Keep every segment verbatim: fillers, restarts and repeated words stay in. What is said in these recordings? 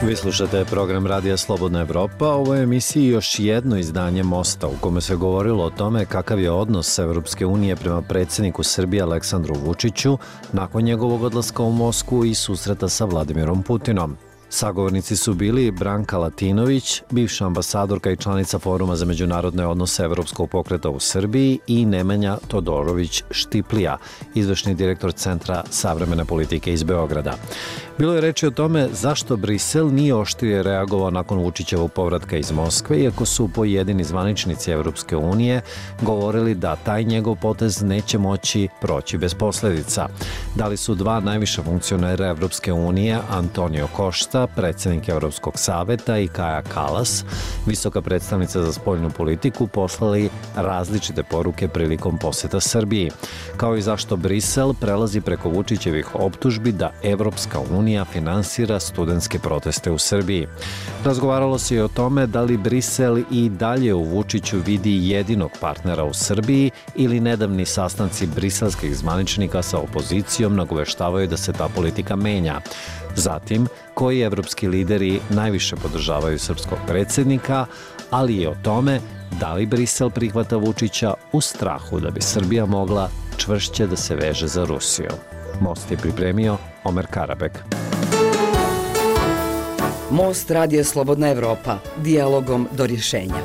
Vi slušate program Radija Slobodna Evropa. Ovo je emisiji još jedno izdanje Mosta u kome se govorilo o tome kakav je odnos Evropske unije prema predsjedniku Srbije Aleksandru Vučiću nakon njegovog odlaska u Moskvu i susreta sa Vladimirom Putinom. Sagovornici su bili Branka Latinović, bivša ambasadorka i članica Foruma za međunarodne odnose Evropskog pokreta u Srbiji, i Nemanja Todorović Štiplija, izvršni direktor Centra savremene politike iz Beograda. Bilo je reči o tome zašto Brisel nije oštrije reagovao nakon Vučićevog povratka iz Moskve, iako su pojedini zvaničnici Evropske unije govorili da taj njegov potez neće moći proći bez posledica. Da li su dva najviša funkcionera Evropske unije, Antonio Košta, predsjednik Evropskog saveta, i Kaja Kalas, visoka predstavnica za spoljnu politiku, poslali različite poruke prilikom poseta Srbiji, kao i zašto Brisel prelazi preko Vučićevih optužbi da Evropska unija finansira studentske proteste u Srbiji. Razgovaralo se i o tome da li Brisel i dalje u Vučiću vidi jedinog partnera u Srbiji ili nedavni sastanci briselskih zvaničnika sa opozicijom nagoveštavaju da se ta politika menja. Zatim, koji evropski lideri najviše podržavaju srpskog predsjednika, ali i o tome da li Brisel prihvata Vučića u strahu da bi Srbija mogla čvršće da se veže za Rusiju. Most je pripremio Omer Karabek. Most Radija Slobodna Evropa, dijalogom do rješenja.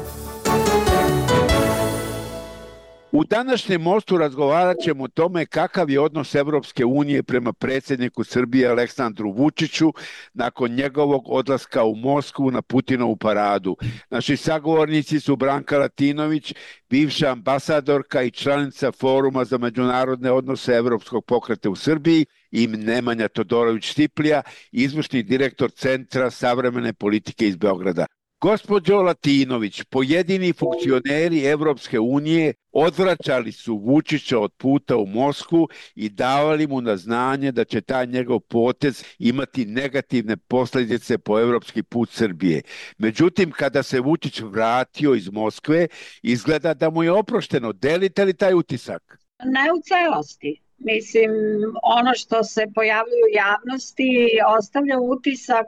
U današnjem Mostu razgovarat ćemo o tome kakav je odnos Evropske unije prema predsjedniku Srbije Aleksandru Vučiću nakon njegovog odlaska u Moskvu na Putinovu paradu. Naši sagovornici su Branka Latinović, bivša ambasadorka i članica Foruma za međunarodne odnose Evropskog pokreta u Srbiji, i Nemanja Todorović Štiplija, izvršni direktor Centra savremene politike iz Beograda. Gospođo Latinović, pojedini funkcioneri Evropske unije odvraćali su Vučića od puta u Moskvu i davali mu na znanje da će taj njegov potez imati negativne posljedice po evropski put Srbije. Međutim, kada se Vučić vratio iz Moskve, izgleda da mu je oprošteno. Delite li taj utisak? Ne u celosti. Mislim, ono što se pojavljuje u javnosti ostavlja utisak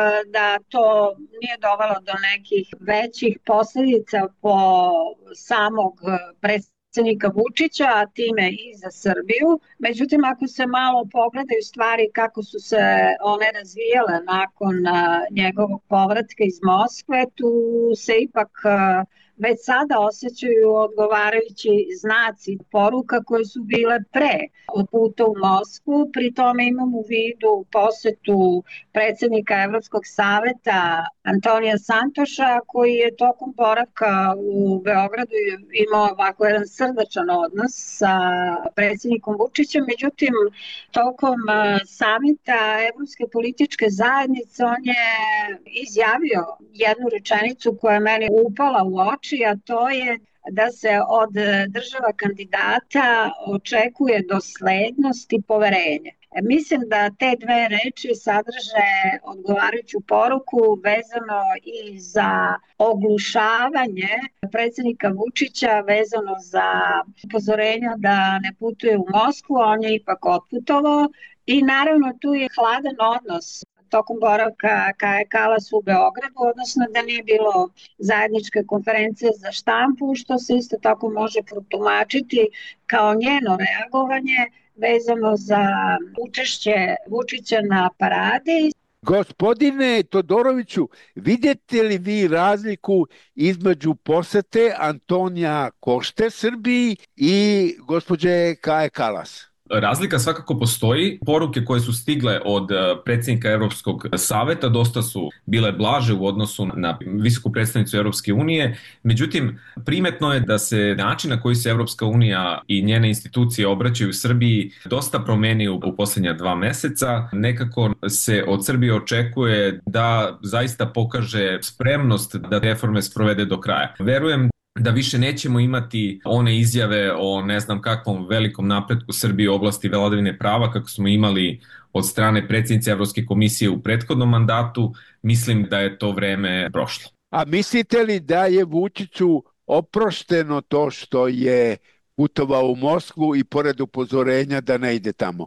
da to nije dovelo do nekih većih posljedica po samog predsjednika Vučića, a time i za Srbiju. Međutim, ako se malo pogledaju stvari kako su se one razvijale nakon njegovog povratka iz Moskve, tu se ipak već sada osjećaju odgovarajući znaci poruka koje su bile pre od puta u Moskvu. Pri tome imam u vidu posetu predsjednika Evropskog saveta Antonija Santoša, koji je tokom boravka u Beogradu imao ovako jedan srdačan odnos sa predsjednikom Vučićem. Međutim, tokom samita Evropske političke zajednice on je izjavio jednu rečenicu koja je meni upala u oči, a to je da se od država kandidata očekuje doslednost i poverenje. Mislim da te dve reči sadrže odgovarajuću poruku vezano i za oglušavanje predsjednika Vučića, vezano za upozorenja da ne putuje u Moskvu, on je ipak otputovao, i naravno tu je hladan odnos tokom boravka Kaje Kalas u Beogradu, odnosno da nije bilo zajedničke konferencije za štampu, što se isto tako može protumačiti kao njeno reagovanje vezano za učešće Vučića na paradi. Gospodine Todoroviću, vidite li vi razliku između posete Antonija Košte Srbiji i gospođe Kaje Kalas? Razlika svakako postoji. Poruke koje su stigle od predsjednika Evropskog saveta dosta su bile blaže u odnosu na visoku predstavnicu Evropske unije. Međutim, primetno je da se način na koji se Evropska unija i njene institucije obraćaju Srbiji dosta promenio u posljednja dva meseca. Nekako se od Srbije očekuje da zaista pokaže spremnost da reforme sprovede do kraja. Verujem da više nećemo imati one izjave o ne znam kakvom velikom napretku Srbije u oblasti vladavine prava kako smo imali od strane predsjednice Evropske komisije u prethodnom mandatu. Mislim da je to vreme prošlo. A mislite li da je Vučiću oprošteno to što je putovao u Moskvu i pored upozorenja da ne ide tamo?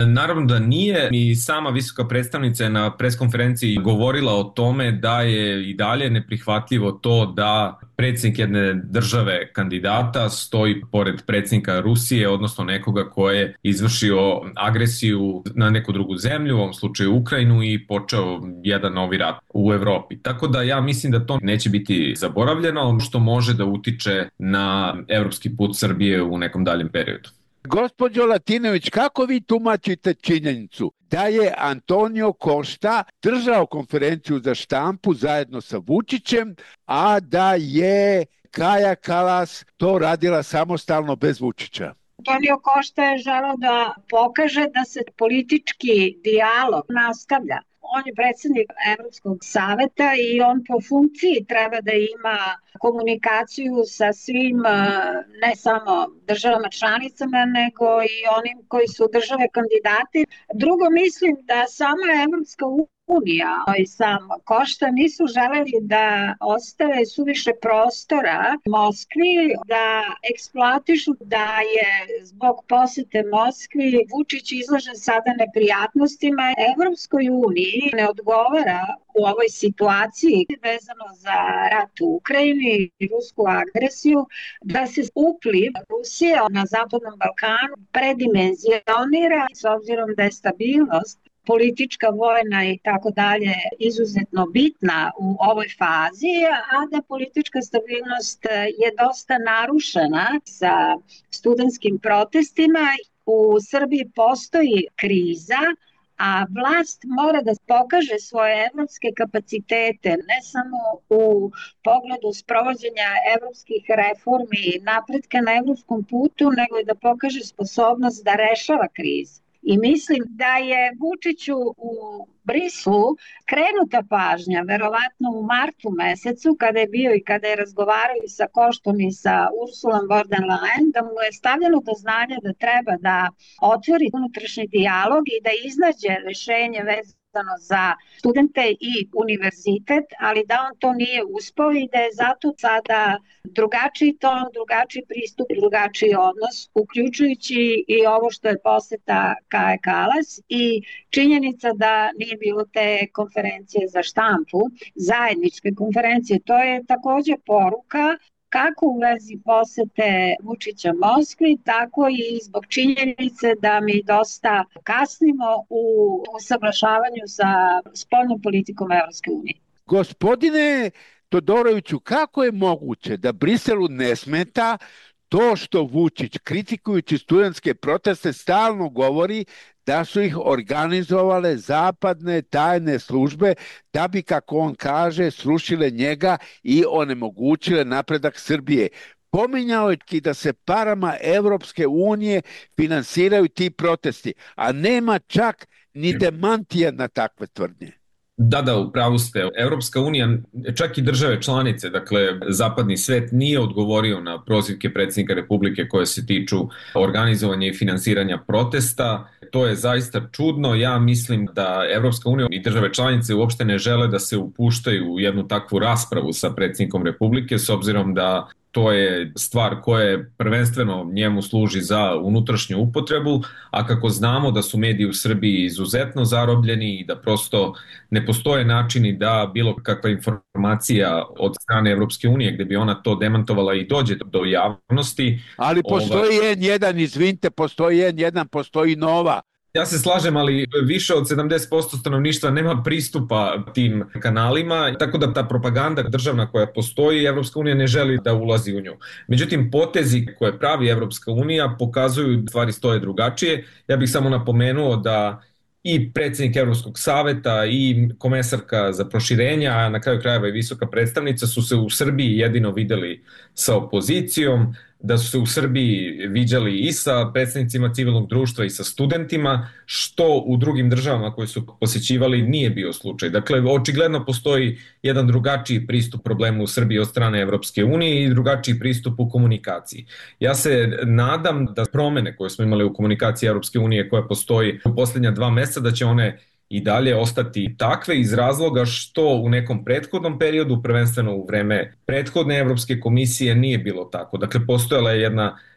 Naravno da nije. I sama visoka predstavnica je na preskonferenciji govorila o tome da je i dalje neprihvatljivo to da predsjednik jedne države kandidata stoji pored predsjednika Rusije, odnosno nekoga ko je izvršio agresiju na neku drugu zemlju, u ovom slučaju Ukrajinu, i počeo jedan novi rat u Evropi. Tako da ja mislim da to neće biti zaboravljeno, što može da utiče na evropski put Srbije u nekom daljem periodu. Gospođo Latinović, kako vi tumačite činjenicu da je Antonio Costa držao konferenciju za štampu zajedno sa Vučićem, a da je Kaja Kallas to radila samostalno bez Vučića? Antonio Costa je želeo da pokaže da se politički dijalog nastavlja. On je predsjednik Evropskog saveta i on po funkciji treba da ima komunikaciju sa svim, ne samo državama članicama, nego i onim koji su države kandidati. Drugo, mislim da sama Evropska unija i sam Costa nisu želeli da ostave suviše prostora Moskvi, da eksploatišu da je zbog posete Moskvi Vučić izložen sada neprijatnostima. Evropskoj uniji ne odgovara u ovoj situaciji vezano za rat u Ukrajini i rusku agresiju da se upliv Rusije na Zapadnom Balkanu predimenzionira, s obzirom da je stabilnost politička, vojna i tako dalje izuzetno bitna u ovoj fazi, a da politička stabilnost je dosta narušena sa studentskim protestima. U Srbiji postoji kriza, a vlast mora da pokaže svoje evropske kapacitete, ne samo u pogledu sprovođenja evropskih reformi i napretka na evropskom putu, nego i da pokaže sposobnost da rešava krizu. I mislim da je Vučiću u Briselu krenuta pažnja, verovatno u martu mesecu, kada je bio i kada je razgovarao i sa Koštom i sa Ursulom von der Leyen, da mu je stavljeno do znanja da treba da otvori unutrašnji dijalog i da iznađe rešenje vezano za studente i univerzitet, ali da on to nije uspeo i da je zato sada drugačiji ton, drugačiji pristup, drugačiji odnos, uključujući i ovo što je poseta Kaje Kallas i činjenica da nije bilo te konferencije za štampu, zajedničke konferencije. To je takođe poruka kako u vezi posete Vučića Moskvi, tako i zbog činjenice da mi dosta kasnimo u usaglašavanju sa spoljnom politikom Evropske unije. Gospodine Todoroviću, kako je moguće da Briselu ne smeta to što Vučić, kritikujući studentske proteste, stalno govori da su ih organizovale zapadne tajne službe da bi, kako on kaže, srušile njega i onemogućile napredak Srbije? Pominjao je i da se parama Evropske unije finansiraju ti protesti, a nema čak ni demantija na takve tvrdnje. Da, da, upravo ste. Evropska unija, čak i države članice, dakle zapadni svet, nije odgovorio na prozivke predsjednika Republike koje se tiču organizovanja i finansiranja protesta. To je zaista čudno. Ja mislim da Evropska unija i države članice uopšte ne žele da se upuštaju u jednu takvu raspravu sa predsjednikom Republike, s obzirom da to je stvar koja prvenstveno njemu služi za unutrašnju upotrebu, a kako znamo da su mediji u Srbiji izuzetno zarobljeni i da prosto ne postoje načini da bilo kakva informacija od strane Evropske unije gde bi ona to demantovala i dođe do javnosti. Ali postoji ovaj... en jedan, izvinite, postoji en jedan, postoji Nova. Ja se slažem, ali više od sedamdeset posto stanovništva nema pristupa tim kanalima, tako da ta propaganda državna koja postoji, Evropska unija ne želi da ulazi u nju. Međutim, potezi koje pravi Evropska unija pokazuju da stvari stoje drugačije. Ja bih samo napomenuo da i predsjednik Evropskog saveta i komesarka za proširenja, a na kraju krajeva i visoka predstavnica su se u Srbiji jedino videli sa opozicijom, da su se u Srbiji viđali i sa predstavnicima civilnog društva i sa studentima, što u drugim državama koje su posjećivali nije bio slučaj. Dakle, očigledno postoji jedan drugačiji pristup problemu u Srbiji od strane Evropske unije i drugačiji pristup u komunikaciji. Ja se nadam da promene koje smo imali u komunikaciji Evropske unije koja postoji u posljednja dva meseca, da će one i dalje ostati takve iz razloga što u nekom prethodnom periodu, prvenstveno u vreme prethodne Evropske komisije, nije bilo tako. Dakle, postojala je jedna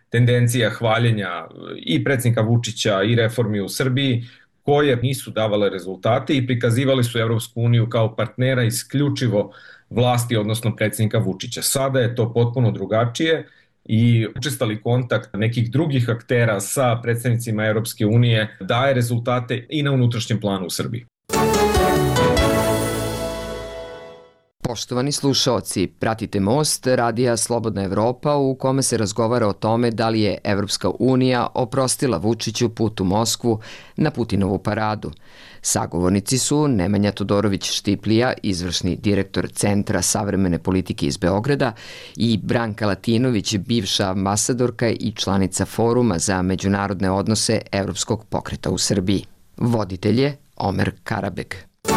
tendencija hvaljenja i predsjednika Vučića i reformi u Srbiji koje nisu davale rezultate i prikazivali su Evropsku uniju kao partnera isključivo vlasti, odnosno predsjednika Vučića. Sada je to potpuno drugačije i učestali kontakt nekih drugih aktera sa predstavnicima Evropske unije daje rezultate i na unutrašnjem planu u Srbiji. Poštovani slušaoci, pratite Most, radija Slobodna Evropa, u kome se razgovara o tome da li je Evropska unija oprostila Vučiću put u Moskvu na Putinovu paradu. Sagovornici su Nemanja Todorović-Štiplija, izvršni direktor Centra savremene politike iz Beograda, i Branka Latinović, bivša ambasadorka i članica Foruma za međunarodne odnose Evropskog pokreta u Srbiji. Voditelj je Omer Karabek.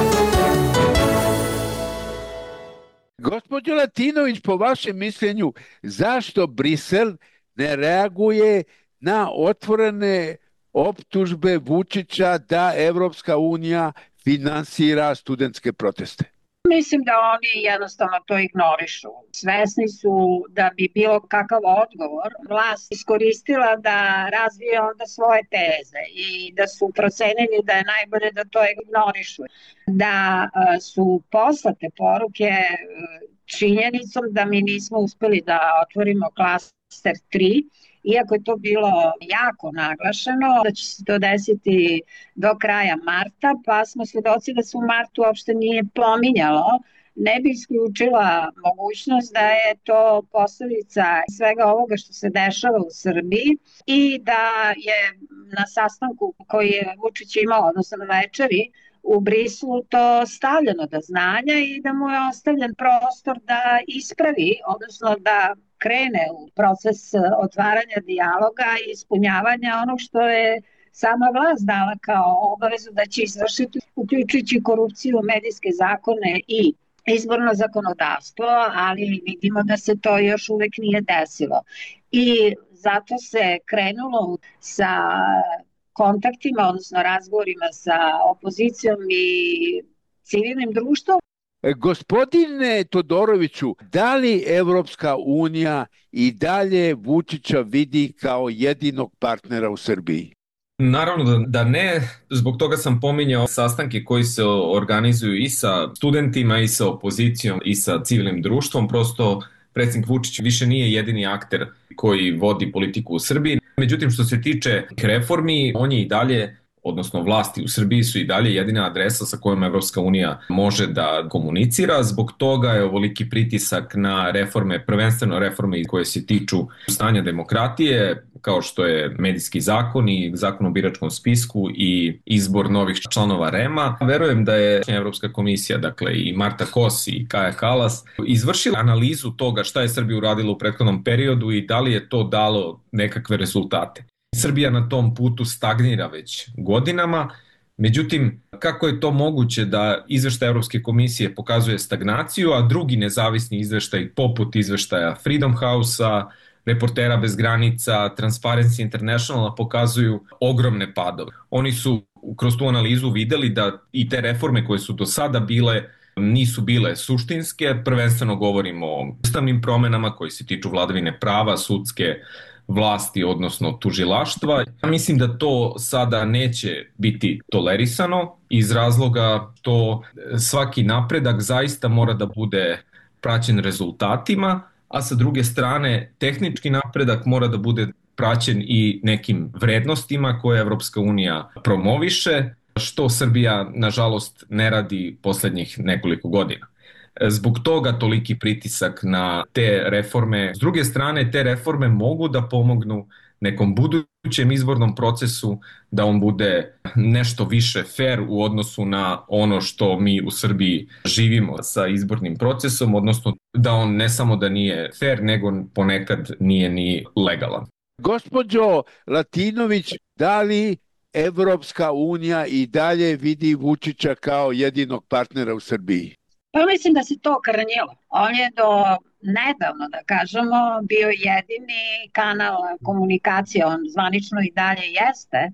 Gospođo Latinović, po vašem mišljenju, zašto Brisel ne reaguje na otvorene optužbe Vučića da Evropska unija finansira studentske proteste? Mislim da oni jednostavno to ignorišu. Svesni su da bi bilo kakav odgovor vlast iskoristila da razvije onda svoje teze i da su procenili da je najbolje da to ignorišu. Da su poslate poruke činjenicom da mi nismo uspeli da otvorimo klaster tri, iako je to bilo jako naglašeno, da će se to desiti do kraja marta, pa smo svedoci da se u martu uopšte nije pominjalo, ne bi isključila mogućnost da je to posledica svega ovoga što se dešava u Srbiji i da je na sastanku koji je Vučić imao, odnosno na večeri, u Brislu to stavljeno do znanja i da mu je ostavljen prostor da ispravi, odnosno da krene u proces otvaranja dijaloga i ispunjavanja onog što je sama vlast dala kao obavezu da će izvršiti, uključujući korupciju, medijske zakone i izborno zakonodavstvo, ali vidimo da se to još uvek nije desilo. I zato se krenulo sa kontaktima, odnosno razgovorima sa opozicijom i civilnim društvom. Gospodine Todoroviću, da li Evropska unija i dalje Vučića vidi kao jedinog partnera u Srbiji? Naravno da, da ne, zbog toga sam pominjao sastanke koji se organizuju i sa studentima i sa opozicijom i sa civilnim društvom, prosto predsjednik Vučić više nije jedini akter koji vodi politiku u Srbiji. Međutim, što se tiče reformi, on je i dalje, odnosno vlasti u Srbiji su i dalje jedina adresa sa kojom Evropska unija može da komunicira. Zbog toga je ovoliki pritisak na reforme, prvenstveno reforme koje se tiču stanja demokratije, kao što je medijski zakon i zakon o biračkom spisku i izbor novih članova REM-a. Verujem da je Evropska komisija, dakle i Marta Kos i Kaja Kalas, izvršila analizu toga šta je Srbija uradila u prethodnom periodu i da li je to dalo nekakve rezultate. Srbija na tom putu stagnira već godinama, međutim, kako je to moguće da izveštaj Evropske komisije pokazuje stagnaciju, a drugi nezavisni izveštaj poput izveštaja Freedom House-a, Reportera bez granica, Transparency Internationala pokazuju ogromne padove. Oni su kroz tu analizu videli da i te reforme koje su do sada bile nisu bile suštinske, prvenstveno govorimo o ustavnim promenama koji se tiču vladavine prava, sudske vlasti, odnosno tužilaštva. Ja mislim da to sada neće biti tolerisano iz razloga što svaki napredak zaista mora da bude praćen rezultatima, a sa druge strane tehnički napredak mora da bude praćen i nekim vrednostima koje Evropska unija promoviše, što Srbija nažalost ne radi poslednjih nekoliko godina. Zbog toga toliki pritisak na te reforme. S druge strane, te reforme mogu da pomognu nekom budućem izbornom procesu da on bude nešto više fair u odnosu na ono što mi u Srbiji živimo sa izbornim procesom, odnosno da on ne samo da nije fair, nego ponekad nije ni legalan. Gospođo Latinović, da li Evropska unija i dalje vidi Vučića kao jedinog partnera u Srbiji? Pa mislim da se to okrnjilo. On je do nedavno, da kažemo, bio jedini kanal komunikacije, on zvanično i dalje jeste,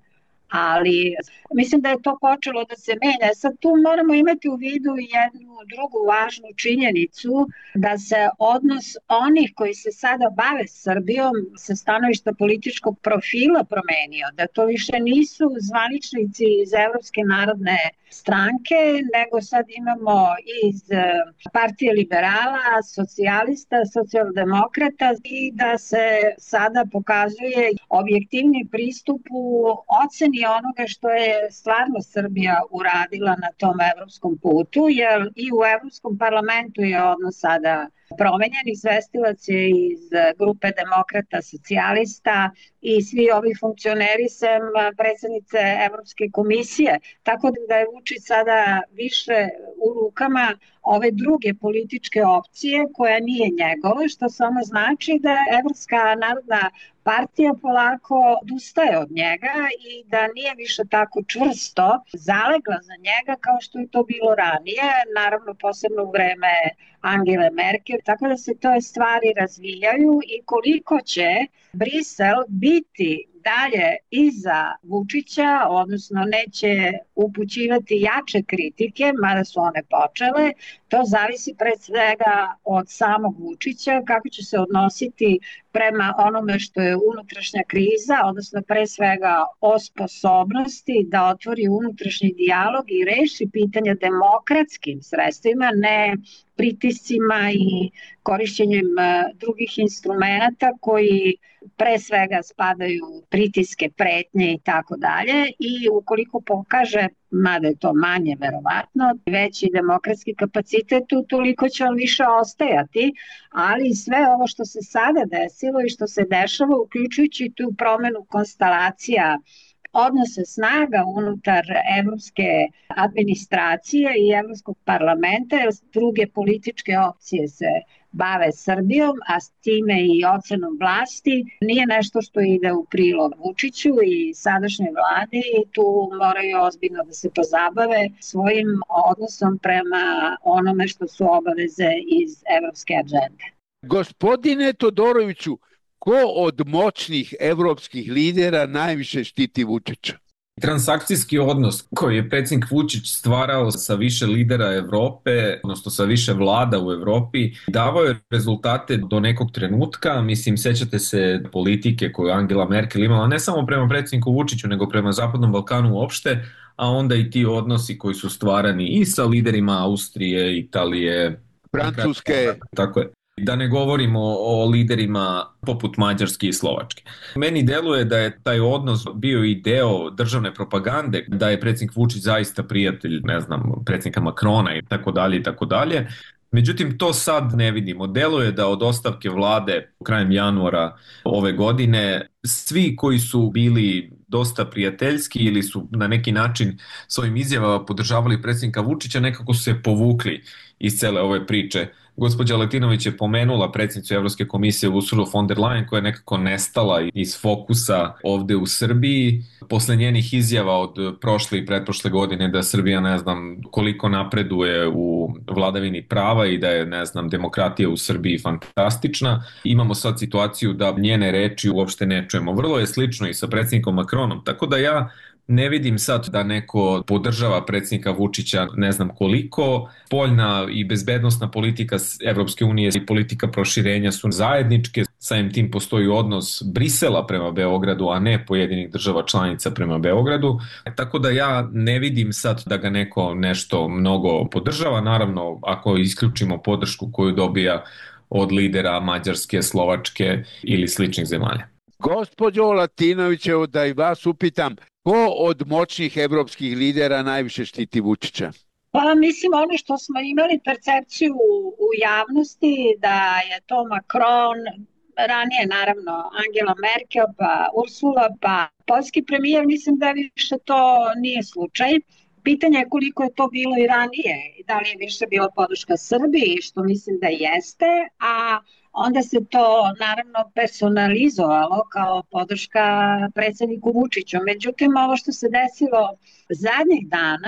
ali mislim da je to počelo da se menja. Sad tu moramo imati u vidu jednu drugu važnu činjenicu, da se odnos onih koji se sada bave Srbijom sa stanovišta političkog profila promenio, da to više nisu zvaničnici iz Evropske narodne stranke, nego sad imamo iz Partije liberala, socijalista, socijaldemokrata i da se sada pokazuje objektivni pristup u oceni onoga što je stvarno Srbija uradila na tom evropskom putu, jer i u Evropskom parlamentu je odnos sada promenjen. Izvestilac je iz grupe demokrata, socijalista i svi ovi funkcioneri sem predsednice Evropske komisije, tako da je Vučić sada više u rukama ove druge političke opcije koja nije njegova, što samo znači da Evropska narodna partija polako odustaje od njega i da nije više tako čvrsto zalegla za njega kao što je to bilo ranije, naravno posebno u vreme Angele Merkel, tako da se te stvari razvijaju i koliko će Brisel biti dalje iza Vučića, odnosno neće upućivati jače kritike, mada su one počele, to zavisi pred svega od samog Vučića, kako će se odnositi prema onome što je unutrašnja kriza, odnosno pre svega o sposobnosti da otvori unutrašnji dijalog i reši pitanja demokratskim sredstvima, ne pritiscima i korišćenjem drugih instrumenta koji pre svega spadaju pritiske, pretnje i tako dalje, i ukoliko pokaže, mada je to manje verovatno, veći demokratski kapacitet, toliko će on više ostajati, ali sve ovo što se sada desilo i što se dešava, uključujući tu promenu konstelacija odnose snaga unutar evropske administracije i Evropskog parlamenta, jer druge političke opcije se bave Srbijom, a s time i ocenom vlasti, nije nešto što ide u prilog Vučiću i sadašnjoj vladi, i tu moraju ozbiljno da se pozabave svojim odnosom prema onome što su obaveze iz evropske agende. Gospodine Todoroviću, ko od moćnih evropskih lidera najviše štiti Vučića? Transakcijski odnos koji je predsjednik Vučić stvarao sa više lidera Evrope, odnosno sa više vlada u Evropi, davao je rezultate do nekog trenutka. Mislim, sećate se politike koju Angela Merkel imala ne samo prema predsjedniku Vučiću, nego prema Zapadnom Balkanu uopšte, a onda i ti odnosi koji su stvarani i sa liderima Austrije, Italije, Francuske. Tako je. Da ne govorimo o liderima poput Mađarske i Slovačke. Meni deluje da je taj odnos bio i deo državne propagande, da je predsjednik Vučić zaista prijatelj, ne znam, predsjednika Makrona i tako dalje i tako dalje. Međutim, to sad ne vidimo. Deluje da od ostavke vlade krajem januara ove godine svi koji su bili dosta prijateljski ili su na neki način svojim izjavama podržavali predsjednika Vučića, nekako su se povukli iz cele ove priče. Gospođa Letinović je pomenula predsjednicu Evropske komisije Ursulu von der Leyen, koja je nekako nestala iz fokusa ovde u Srbiji. Posle njenih izjava od prošle i pretprošle godine da Srbija ne znam koliko napreduje u vladavini prava i da je ne znam demokratija u Srbiji fantastična, imamo sad situaciju da njene reči uopšte ne čujemo. Vrlo je slično i sa predsjednikom Makronom, tako da ja ne vidim sad da neko podržava predsjednika Vučića ne znam koliko. Spoljna i bezbednosna politika Evropske unije i politika proširenja su zajedničke. Samim tim postoji odnos Brisela prema Beogradu, a ne pojedinih država članica prema Beogradu. Tako da ja ne vidim sad da ga neko nešto mnogo podržava. Naravno, ako isključimo podršku koju dobija od lidera Mađarske, Slovačke ili sličnih zemalja. Gospođo Latinović, evo da i vas upitam, ko od moćnih evropskih lidera najviše štiti Vučića? Pa mislim ono što smo imali percepciju u javnosti da je to Macron, ranije naravno Angela Merkel, pa Ursula, pa poljski premijer, mislim da više to nije slučaj. Pitanje je koliko je to bilo i ranije, da li je više bila podrška Srbiji, što mislim da jeste, a onda se to naravno personalizovalo kao podrška predsjedniku Vučiću. Međutim, ovo što se desilo zadnjih dana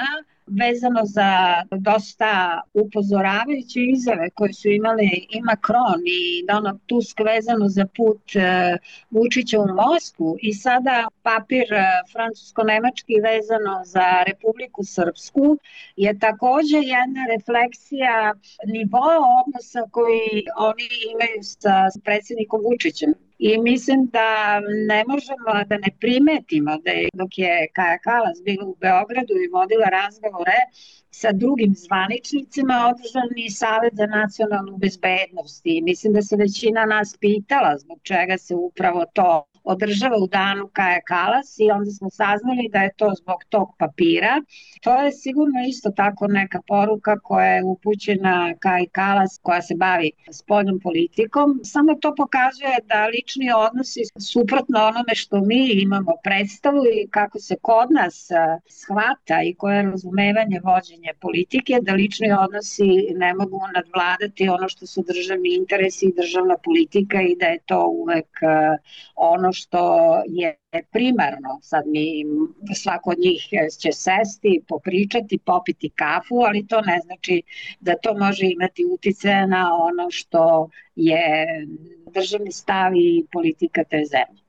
vezano za dosta upozoravajuće izjave koje su imali i Macron i Donald Tusk vezano za put Vučića u Moskvu i sada papir francusko-nemački vezano za Republiku Srpsku je takođe jedna refleksija nivoa odnosa koji oni imaju sa predsjednikom Vučićem. I mislim da ne možemo da ne primetimo da je, dok je Kaja Kalas bila u Beogradu i vodila razgovore sa drugim zvaničnicima, održan i Savet za nacionalnu bezbednost. I mislim da se većina nas pitala zbog čega se upravo to održava u danu Kaja Kalas i onda smo saznali da je to zbog tog papira. To je sigurno isto tako neka poruka koja je upućena Kaji Kalas koja se bavi spoljnom politikom. Samo to pokazuje da lični odnosi suprotno onome što mi imamo predstavu i kako se kod nas shvata i koje je razumevanje vođenja politike, da lični odnosi ne mogu nadvladati ono što su državni interesi i državna politika i da je to uvek ono što je primarno. Sad mi, svako od njih će sesti, popričati, popiti kafu, ali to ne znači da to može imati uticaja na ono što je državni stav i politika te zemlje.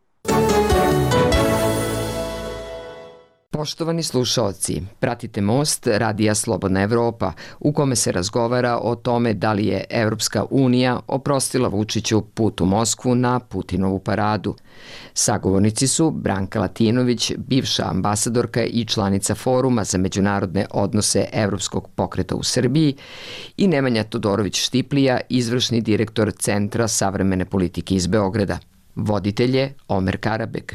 Poštovani slušaoci, pratite Most Radija Slobodna Evropa u kome se razgovara o tome da li je Evropska unija oprostila Vučiću put u Moskvu na Putinovu paradu. Sagovornici su Branka Latinović, bivša ambasadorka i članica Foruma za međunarodne odnose Evropskog pokreta u Srbiji i Nemanja Todorović-Štiplija, izvršni direktor Centra savremene politike iz Beograda. Voditelj je Omer Karabeg.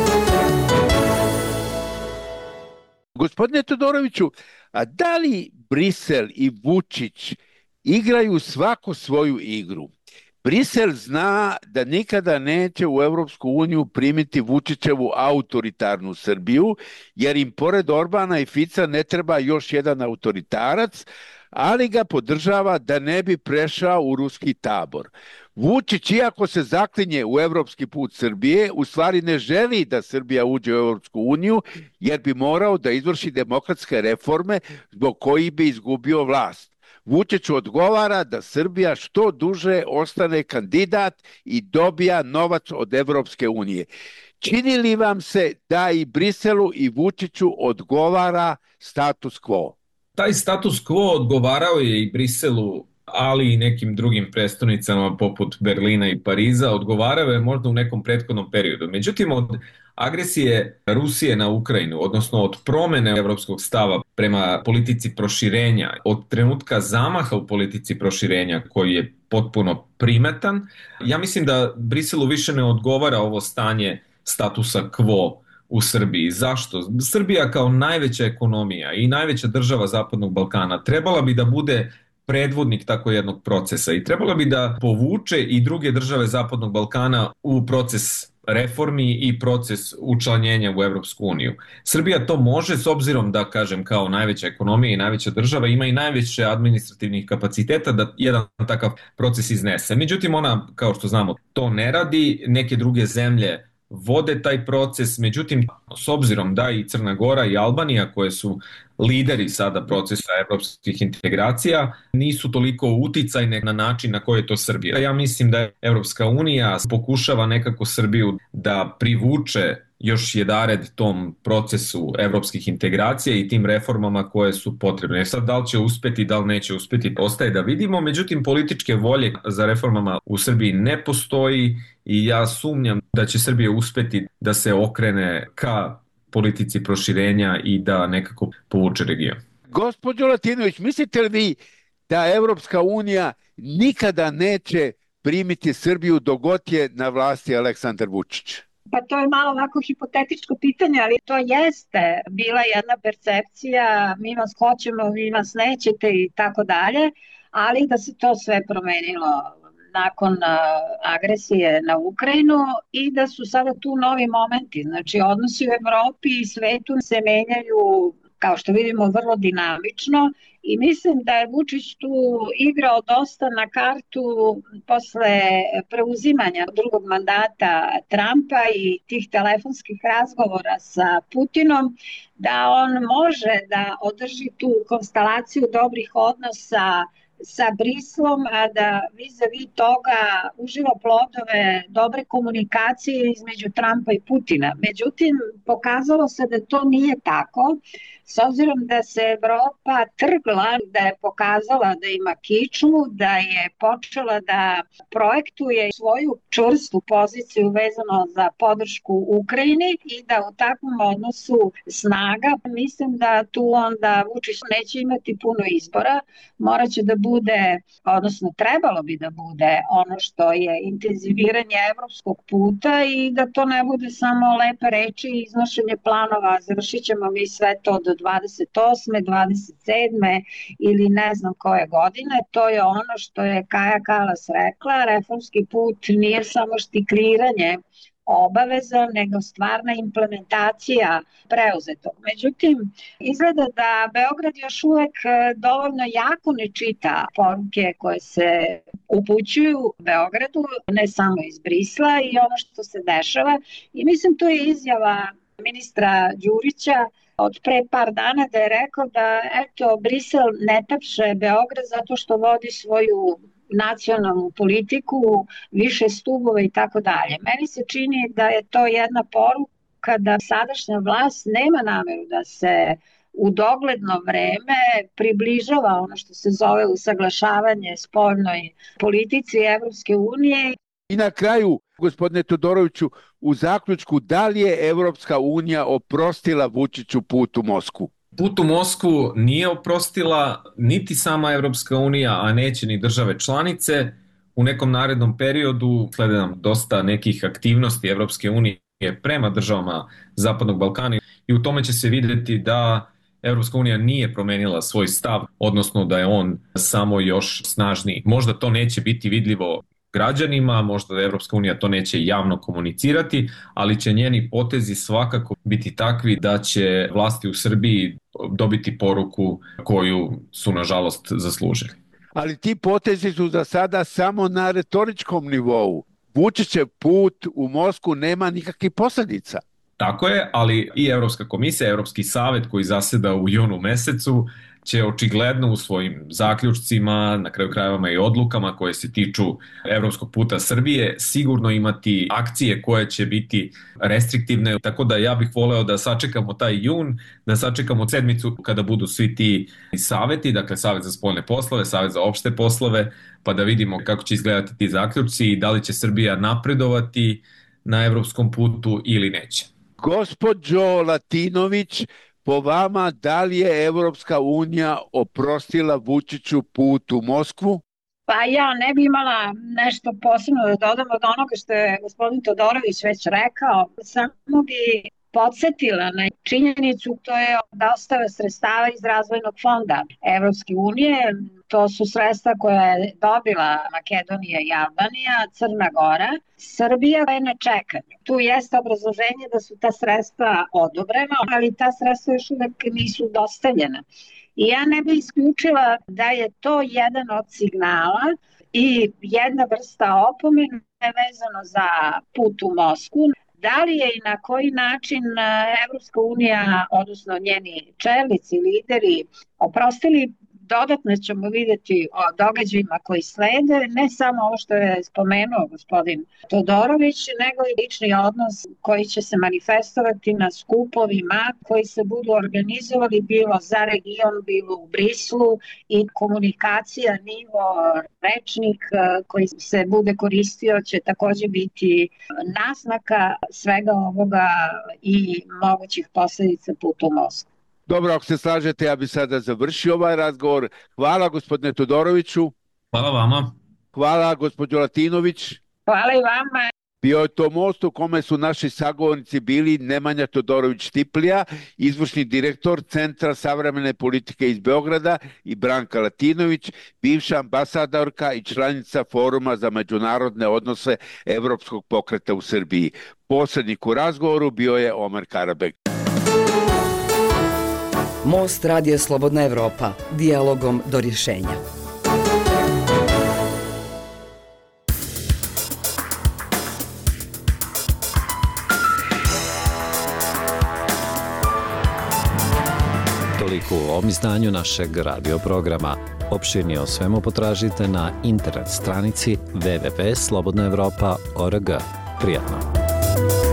Gospodine Todoroviću, a da li Brisel i Vučić igraju svako svoju igru? Brisel zna da nikada neće u Evropsku uniju primiti Vučićevu autoritarnu Srbiju, jer im pored Orbana i Fica ne treba još jedan autoritarac, ali ga podržava da ne bi prešao u ruski tabor. Vučić, iako se zaklinje u evropski put Srbije, u stvari ne želi da Srbija uđe u Evropsku uniju, jer bi morao da izvrši demokratske reforme zbog kojih bi izgubio vlast. Vučić odgovara da Srbija što duže ostane kandidat i dobija novac od Evropske unije. Čini li vam se da i Briselu i Vučiću odgovara status quo? Taj status quo odgovarao je i Briselu, ali i nekim drugim prestonicama poput Berlina i Pariza, odgovarao je možda u nekom prethodnom periodu. Međutim, od agresije Rusije na Ukrajinu, odnosno od promene evropskog stava prema politici proširenja, od trenutka zamaha u politici proširenja koji je potpuno primetan, ja mislim da Briselu više ne odgovara ovo stanje statusa quo u Srbiji. Zašto? Srbija kao najveća ekonomija i najveća država Zapadnog Balkana trebala bi da bude predvodnik tako jednog procesa i trebala bi da povuče i druge države Zapadnog Balkana u proces reformi i proces učlanjenja u Evropsku uniju. Srbija to može s obzirom da, kažem, kao najveća ekonomija i najveća država ima i najveće administrativnih kapaciteta da jedan takav proces iznese. Međutim, ona, kao što znamo, to ne radi. Neke druge zemlje vode taj proces, međutim, s obzirom da i Crna Gora i Albanija, koje su lideri sada procesa evropskih integracija, nisu toliko uticajne na način na koji je to Srbija. Ja mislim da Evropska unija pokušava nekako Srbiju da privuče još jedared tom procesu evropskih integracija i tim reformama koje su potrebne. Sad, da li će uspeti, da li neće uspeti, ostaje da vidimo. Međutim, političke volje za reformama u Srbiji ne postoji i ja sumnjam da će Srbija uspeti da se okrene ka politici proširenja i da nekako povuče region. Gospođo Latinović, mislite li vi da Evropska unija nikada neće primiti Srbiju dok god je na vlasti Aleksandar Vučić? Pa to je malo ovako hipotetičko pitanje, ali to jeste bila jedna percepcija, mi vas hoćemo, vi vas nećete i tako dalje, ali da se to sve promenilo nakon agresije na Ukrajinu i da su sada tu novi momenti. Znači, odnosi u Evropi i svetu se menjaju, kao što vidimo, vrlo dinamično I mislim da je Vučić tu igrao dosta na kartu posle preuzimanja drugog mandata Trumpa i tih telefonskih razgovora sa Putinom, da on može da održi tu konstelaciju dobrih odnosa sa Brislom, a da vis-a-vis toga uživa plodove dobre komunikacije između Trumpa i Putina. Međutim, pokazalo se da to nije tako, s obzirom da se Evropa trgla, da je pokazala da ima kičmu, da je počela da projektuje svoju čvrstu poziciju vezano za podršku Ukrajini i da u takvom odnosu snaga, mislim da tu onda Vučić neće imati puno izbora, moraće da bude, odnosno trebalo bi da bude ono što je intenziviranje evropskog puta i da to ne bude samo lepe reči i iznošenje planova, završit ćemo mi sve to do dvadeset osme, dvadeset sedme ili ne znam koje godine. To je ono što je Kaja Kalas rekla, reformski put nije samo štikliranje obaveza, nego stvarna implementacija preuzetog. Međutim, izgleda da Beograd još uvek dovoljno jako ne čita poruke koje se upućuju Beogradu, ne samo iz Brisla i ono što se dešava. I mislim tu je izjava ministra Đurića od pre par dana da je rekao da eto, Brisel ne tapše Beograd zato što vodi svoju nacionalnu politiku, više stubova i tako dalje. Meni se čini da je to jedna poruka da sadašnja vlast nema nameru da se u dogledno vreme približava ono što se zove usaglašavanje spoljnoj politici Evropske unije. I na kraju, gospodine Todoroviću, u zaključku, da li je Evropska unija oprostila Vučiću put u Moskvu? Put u Moskvu nije oprostila niti sama Evropska unija, a neće ni države članice. U nekom narednom periodu slede nam dosta nekih aktivnosti Evropske unije prema državama Zapadnog Balkana i u tome će se vidjeti da Evropska unija nije promenila svoj stav, odnosno da je on samo još snažniji. Možda to neće biti vidljivo građanima, možda Evropska unija to neće javno komunicirati, ali će njeni potezi svakako biti takvi da će vlasti u Srbiji dobiti poruku koju su nažalost zaslužili. Ali ti potezi su za sada samo na retoričkom nivou. Vučićev put u Moskvu nema nikakvih posljedica. Tako je, ali i Evropska komisija, Evropski savet koji zaseda u junu mesecu će očigledno u svojim zaključcima, na kraju krajeva i odlukama koje se tiču evropskog puta Srbije, sigurno imati akcije koje će biti restriktivne, tako da ja bih voleo da sačekamo taj jun, da sačekamo sedmicu kada budu svi ti saveti, dakle Savet za spoljne poslove, Savet za opšte poslove, pa da vidimo kako će izgledati ti zaključci i da li će Srbija napredovati na evropskom putu ili neće. Gospođo Latinović, po vama, da li je Evropska unija oprostila Vučiću put u Moskvu? Pa ja ne bi imala nešto posebno da dodam od onoga što je gospodin Todorović već rekao. Samo bi podsjetila na činjenicu, to je dostava sredstava iz razvojnog fonda Evropske unije. To su sredstva koje je dobila Makedonija i Albanija, Crna Gora. Srbija je na čekanju. Tu jeste obrazloženje da su ta sredstva odobrena, ali ta sredstva još uvek nisu dostavljena. I ja ne bih isključila da je to jedan od signala i jedna vrsta opomene vezano za put u Moskvu. Da li je i na koji način Evropska unija, odnosno njeni čelnici, lideri, oprostili, dodatno ćemo vidjeti o događajima koji slede, ne samo ovo što je spomenuo gospodin Todorović, nego i lični odnos koji će se manifestovati na skupovima koji se budu organizovali bilo za region, bilo u Brislu i komunikacija, nivo, rečnik koji se bude koristio će također biti naznaka svega ovoga i mogućih posljedica puta u Moskvu. Dobro, ako se slažete, ja bih sada završio ovaj razgovor. Hvala gospodine Todoroviću. Hvala vama. Hvala gospođo Latinović. Hvala i vama. Bio je to most u kome su naši sagovornici bili Nemanja Todorović-Tiplija, izvršni direktor Centra savremene politike iz Beograda, i Branka Latinović, bivša ambasadorka i članica Foruma za međunarodne odnose Evropskog pokreta u Srbiji. Posrednik u razgovoru bio je Omer Karabek. Most Radija Slobodna Evropa, dijalogom do rješenja. Toliko u ovom izdanju našeg radio programa. Opširnije o svemu potražite na internet stranici w w w tačka slobodna evropa tačka org. Prijatno!